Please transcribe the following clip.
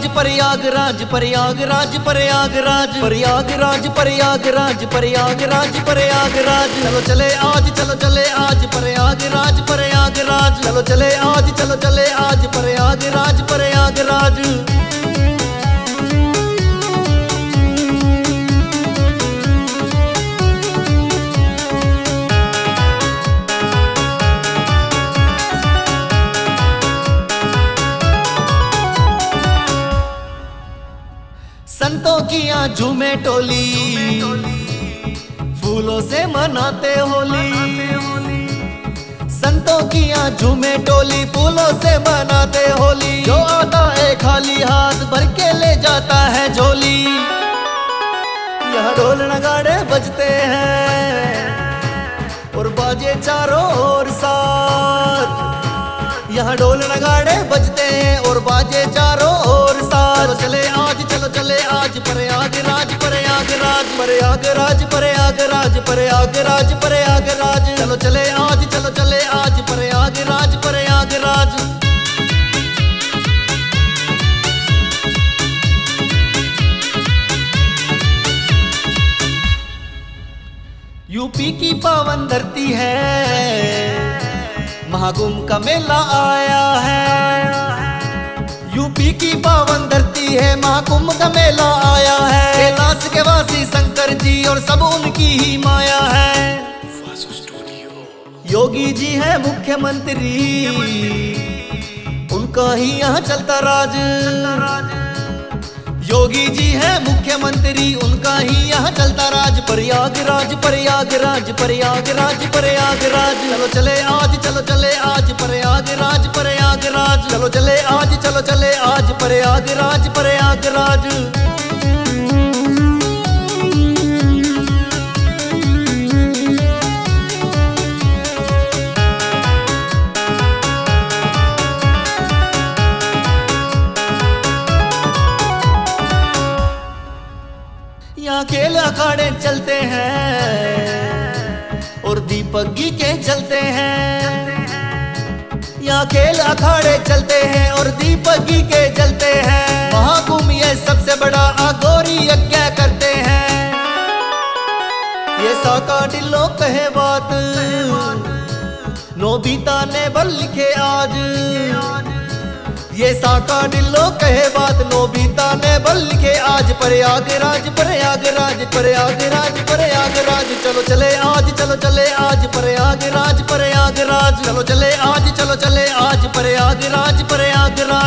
प्रयागराज प्रयागराज प्रयागराज प्रयागराज प्रयागराज प्रयागराज प्रयागराज चलो चले आज चलो चले आज प्रयागराज प्रयागराज चलो चले आज चलो चले आज प्रयागराज प्रयागराज। संतों की यहाँ झूमे टोली, फूलों से मनाते होली। संतों की यहाँ झूमे टोली, फूलों से मनाते होली। जो आता है खाली हाथ भर के ले जाता है झोली। यहाँ ढोल नगाड़े बजते हैं और बाजे चारों ओर साथ। यहाँ ढोल नगाड़े बजते हैं और बाजे चारों ओर साथ। चले आज चलो चले आज प्रयागराज प्रयागराज प्रयागराज प्रयागराज प्रयागराज प्रयागराज चलो चले आज चलो चले आज प्रयागराज प्रयागराज। यूपी की पावन धरती है, महाकुंभ का मेला आया है। यूपी की पावन धरती है, महाकुंभ का मेला आया है। कैलाश के वासी शंकर जी और सब उनकी ही माया है। योगी जी है मुख्यमंत्री, उनका ही यहाँ चलता राज। योगी जी है मुख्यमंत्री, उनका ही यहाँ चलता राज। प्रयागराज प्रयागराज प्रयागराज प्रयागराज चलो चले आज चलो चले आज प्रयागराज प्रयागराज चलो चले आज चलो चले आज प्रयागराज प्रयागराज। यहाँ खेल अखाड़े चलते हैं और दीपक घी के जलते हैं। यहाँ खेल अखाड़े चलते हैं और दीपक घी के जलते हैं। महाकुंभ ये सबसे बड़ा अघोरी यज्ञ करते हैं। ये साका डिल्लो कहे बात, नोबिता ने बल लिखे आज। ये साका डिल्लो कहे बात, नोबिता ने बल लिखे आज। प्रयागराज प्रयागराज प्रयागराज प्रयागराज चलो चले आज चलो चले आज प्रयागराज प्रयागराज चलो चले आज चलो चले आज प्रयागराज प्रयागराज।